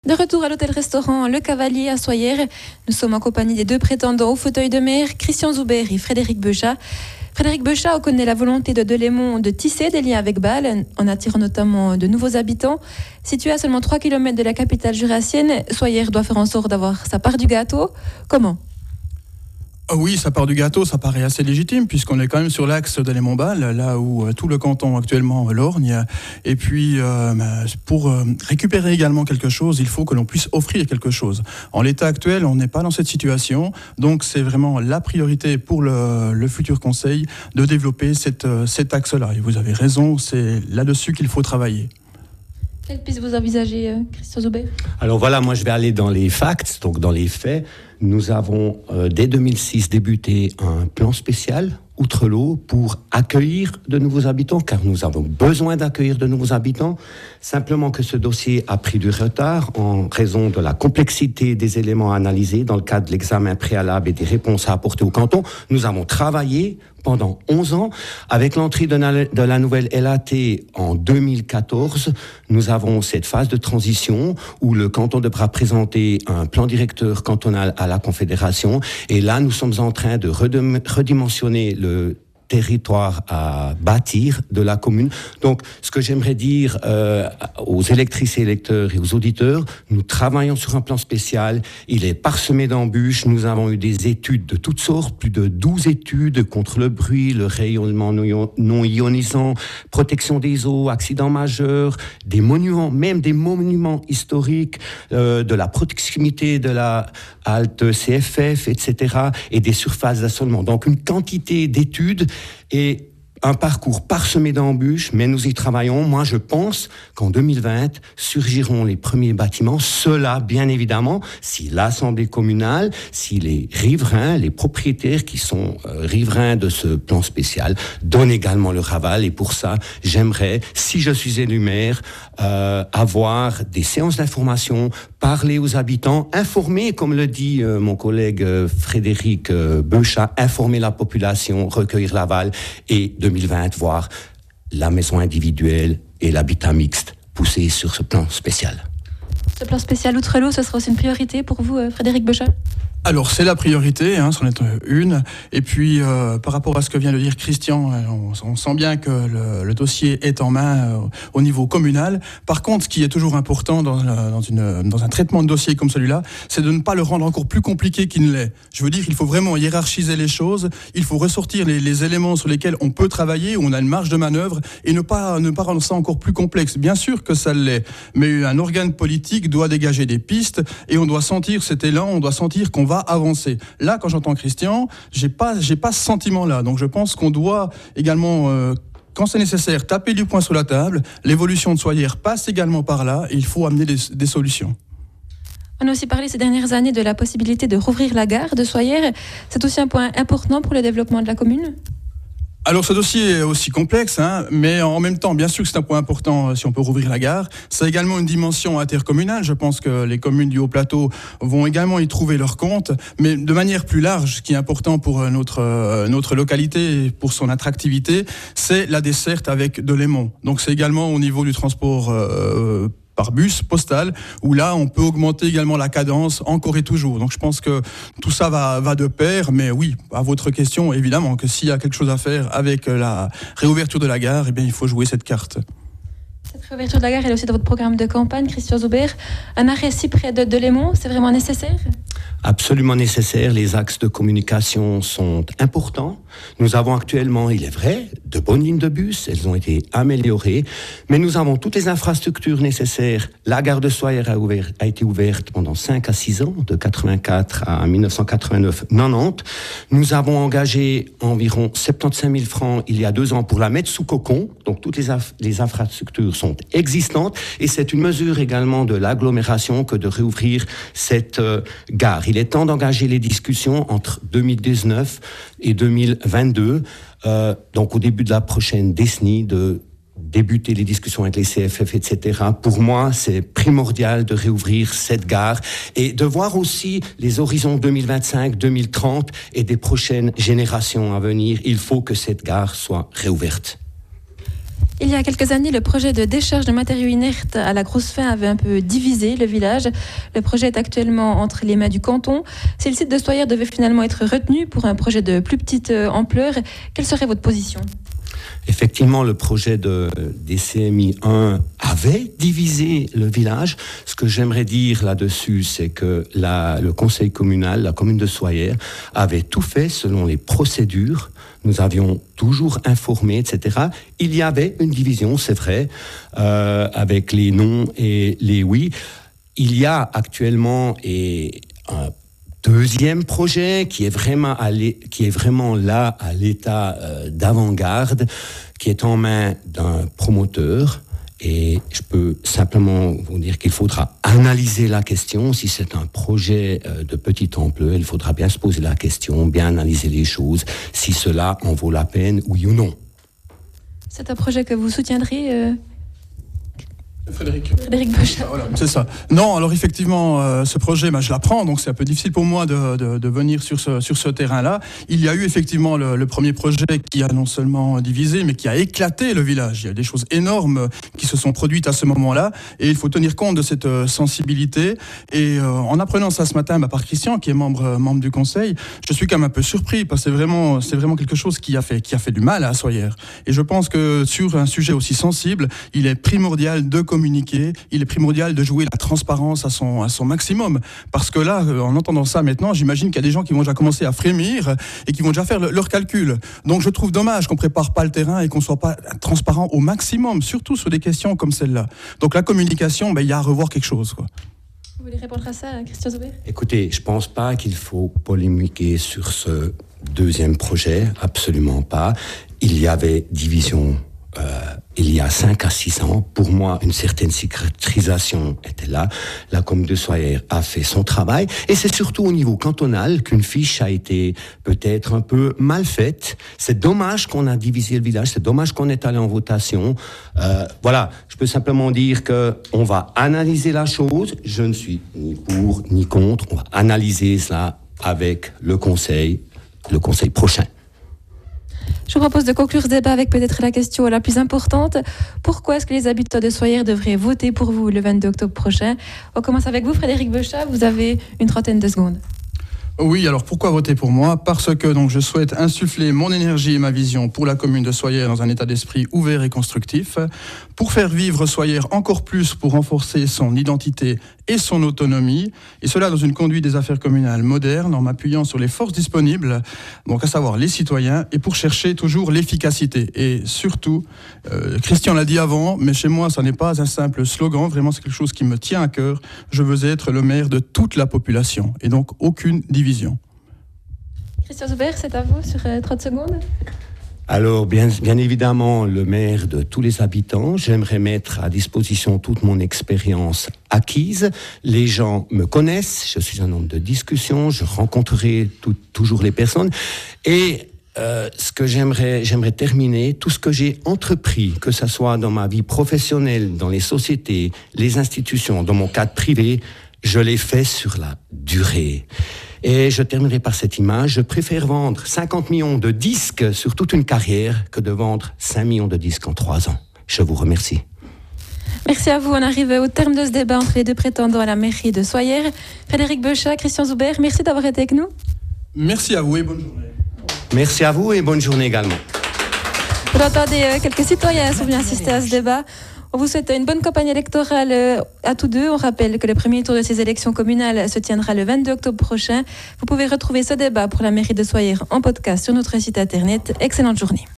De retour à l'hôtel-restaurant Le Cavalier à Soyères, nous sommes en compagnie des deux prétendants au fauteuil de maire, Christian Zoubert et Frédéric Beuchat. Frédéric Beuchat connaît la volonté de Delémont de tisser des liens avec Bâle, en attirant notamment de nouveaux habitants. Situé à seulement 3 km de la capitale jurassienne, Soyères doit faire en sorte d'avoir sa part du gâteau. Comment ? Oui, sa part du gâteau, ça paraît assez légitime, puisqu'on est quand même sur l'axe Delémont-Bâle, là où tout le canton actuellement lorgne. Et puis, pour récupérer également quelque chose, il faut que l'on puisse offrir quelque chose. En l'état actuel, on n'est pas dans cette situation, donc c'est vraiment la priorité pour le futur conseil de développer cet axe-là. Et vous avez raison, c'est là-dessus qu'il faut travailler. Quelle piste vous envisagez, Christian Zoubert ? Alors voilà, moi je vais aller dans les facts, donc dans les faits. Nous avons dès 2006 débuté un plan spécial Outre-l'eau pour accueillir de nouveaux habitants, car nous avons besoin d'accueillir de nouveaux habitants. Simplement que ce dossier a pris du retard en raison de la complexité des éléments analysés dans le cadre de l'examen préalable et des réponses à apporter au canton. Nous avons travaillé pendant 11 ans. Avec l'entrée de la nouvelle LAT en 2014, nous avons cette phase de transition où le canton devra présenter un plan directeur cantonal à la Confédération. Et là, nous sommes en train de redimensionner le territoire à bâtir de la commune. Donc, ce que j'aimerais dire aux électrices et électeurs et aux auditeurs, nous travaillons sur un plan spécial. Il est parsemé d'embûches. Nous avons eu des études de toutes sortes, plus de 12 études contre le bruit, le rayonnement non ionisant, protection des eaux, accidents majeurs, des monuments, même des monuments historiques, de la proximité de la halte CFF, etc., et des surfaces d'assolement. Donc, une quantité d'études et un parcours parsemé d'embûches, mais nous y travaillons. Moi, je pense qu'en 2020, surgiront les premiers bâtiments. Cela, bien évidemment, si l'Assemblée communale, si les riverains, les propriétaires qui sont riverains de ce plan spécial, donnent également leur aval. Et pour ça, j'aimerais, si je suis élu maire, avoir des séances d'information, parler aux habitants, informer, comme le dit mon collègue Frédéric Beuchat, informer la population, recueillir l'aval, et 2020, voir la maison individuelle et l'habitat mixte pousser sur ce plan spécial. Ce plan spécial Outre-l'eau, ce sera aussi une priorité pour vous, Frédéric Beuchat ? Alors, c'est la priorité, c'en est une. Et puis, par rapport à ce que vient de dire Christian, on sent bien que le dossier est en main au niveau communal. Par contre, ce qui est toujours important dans un traitement de dossier comme celui-là, c'est de ne pas le rendre encore plus compliqué qu'il ne l'est. Je veux dire, il faut vraiment hiérarchiser les choses, il faut ressortir les éléments sur lesquels on peut travailler, où on a une marge de manœuvre, et ne pas rendre ça encore plus complexe. Bien sûr que ça l'est, mais un organe politique doit dégager des pistes, et on doit sentir cet élan, on doit sentir qu'on va avancer. Là, quand j'entends Christian, j'ai pas ce sentiment-là. Donc, je pense qu'on doit également, quand c'est nécessaire, taper du poing sur la table. L'évolution de Soyères passe également par là, et il faut amener des solutions. On a aussi parlé ces dernières années de la possibilité de rouvrir la gare de Soyères. C'est aussi un point important pour le développement de la commune ? Alors, ce dossier est aussi complexe, mais en même temps, bien sûr que c'est un point important si on peut rouvrir la gare. C'est également une dimension intercommunale. Je pense que les communes du Haut-Plateau vont également y trouver leur compte, mais de manière plus large, ce qui est important pour notre localité, pour son attractivité, c'est la desserte avec Delémont. Donc, c'est également au niveau du transport par bus postal, où là, on peut augmenter également la cadence encore et toujours. Donc, je pense que tout ça va de pair, mais oui, à votre question, évidemment, que s'il y a quelque chose à faire avec la réouverture de la gare, eh bien, il faut jouer cette carte. Cette réouverture de la gare est aussi dans votre programme de campagne, Christian Zoubert. Un arrêt si près de Delémont, c'est vraiment nécessaire ? Absolument nécessaire. Les axes de communication sont importants. Nous avons actuellement, il est vrai, de bonnes lignes de bus. Elles ont été améliorées. Mais nous avons toutes les infrastructures nécessaires. La gare de Soyères a été ouverte pendant 5 à 6 ans, de 84 à 1989-90. Nous avons engagé environ 75 000 francs il y a 2 ans pour la mettre sous cocon. Donc toutes les infrastructures sont existantes. Et c'est une mesure également de l'agglomération que de réouvrir cette gare. Il est temps d'engager les discussions entre 2019 et 2022, donc au début de la prochaine décennie, de débuter les discussions avec les CFF, etc. Pour moi, c'est primordial de réouvrir cette gare et de voir aussi les horizons 2025, 2030 et des prochaines générations à venir. Il faut que cette gare soit réouverte. Il y a quelques années, le projet de décharge de matériaux inertes à la Grosse Faim avait un peu divisé le village. Le projet est actuellement entre les mains du canton. Si le site de Soyères devait finalement être retenu pour un projet de plus petite ampleur, quelle serait votre position ? Effectivement, le projet des CMI 1 avait divisé le village. Ce que j'aimerais dire là-dessus, c'est que le conseil communal, la commune de Soyères, avait tout fait selon les procédures. Nous avions toujours informé, etc. Il y avait une division, c'est vrai, avec les non et les oui. Il y a actuellement un deuxième projet qui est vraiment là à l'état d'avant-garde, qui est en main d'un promoteur. Et je peux simplement vous dire qu'il faudra analyser la question. Si c'est un projet de petite ampleur, il faudra bien se poser la question, bien analyser les choses, si cela en vaut la peine, oui ou non. C'est un projet que vous soutiendrez Frédéric Bechat. Voilà, c'est ça. Non, alors effectivement, ce projet, je l'apprends, donc c'est un peu difficile pour moi de venir sur ce terrain-là. Il y a eu effectivement le premier projet qui a non seulement divisé, mais qui a éclaté le village. Il y a des choses énormes qui se sont produites à ce moment-là, et il faut tenir compte de cette sensibilité. Et en apprenant ça ce matin par Christian, qui est membre du conseil, je suis quand même un peu surpris, parce que c'est vraiment quelque chose qui a fait du mal à Soyères. Et je pense que sur un sujet aussi sensible, il est primordial de communiquer, il est primordial de jouer la transparence à son maximum. Parce que là, en entendant ça maintenant, j'imagine qu'il y a des gens qui vont déjà commencer à frémir et qui vont déjà faire leurs calculs. Donc je trouve dommage qu'on prépare pas le terrain et qu'on soit pas transparent au maximum, surtout sur des questions comme celle-là. Donc la communication, il y a à revoir quelque chose, quoi. Vous voulez répondre à ça, Christian Zuber ? Écoutez, je pense pas qu'il faut polémiquer sur ce deuxième projet, absolument pas. Il y avait division il y a 5 à 6 ans. Pour moi, une certaine cicatrisation était là. La commune de Soyères a fait son travail. Et c'est surtout au niveau cantonal qu'une fiche a été peut-être un peu mal faite. C'est dommage qu'on a divisé le village. C'est dommage qu'on est allé en votation. Voilà. Je peux simplement dire qu'on va analyser la chose. Je ne suis ni pour ni contre. On va analyser cela avec le conseil prochain. Je vous propose de conclure ce débat avec peut-être la question la plus importante. Pourquoi est-ce que les habitants de Soyères devraient voter pour vous le 22 octobre prochain ? On commence avec vous, Frédéric Bechat. Vous avez une trentaine de secondes. Oui, alors pourquoi voter pour moi ? Parce que donc, je souhaite insuffler mon énergie et ma vision pour la commune de Soyères dans un état d'esprit ouvert et constructif, pour faire vivre Soyères encore plus, pour renforcer son identité et son autonomie, et cela dans une conduite des affaires communales modernes, en m'appuyant sur les forces disponibles, donc à savoir les citoyens, et pour chercher toujours l'efficacité. Et surtout, Christian l'a dit avant, mais chez moi, ça n'est pas un simple slogan, vraiment c'est quelque chose qui me tient à cœur. Je veux être le maire de toute la population, et donc aucune division. Christian Zuber, c'est à vous sur 30 secondes. Alors, bien évidemment, le maire de tous les habitants, j'aimerais mettre à disposition toute mon expérience acquise. Les gens me connaissent, je suis un homme de discussion, je rencontrerai toujours les personnes. Et ce que j'aimerais terminer, tout ce que j'ai entrepris, que ce soit dans ma vie professionnelle, dans les sociétés, les institutions, dans mon cadre privé, je l'ai fait sur la durée. Et je terminerai par cette image. Je préfère vendre 50 millions de disques sur toute une carrière que de vendre 5 millions de disques en 3 ans. Je vous remercie. Merci à vous. On arrive au terme de ce débat entre les deux prétendants à la mairie de Soyères. Frédéric Bechat, Christian Zuber, merci d'avoir été avec nous. Merci à vous et bonne journée. Merci à vous et bonne journée également. Vous entendez quelques citoyens sont venus assister à ce débat. On vous souhaite une bonne campagne électorale à tous deux. On rappelle que le premier tour de ces élections communales se tiendra le 22 octobre prochain. Vous pouvez retrouver ce débat pour la mairie de Soyères en podcast sur notre site internet. Excellente journée.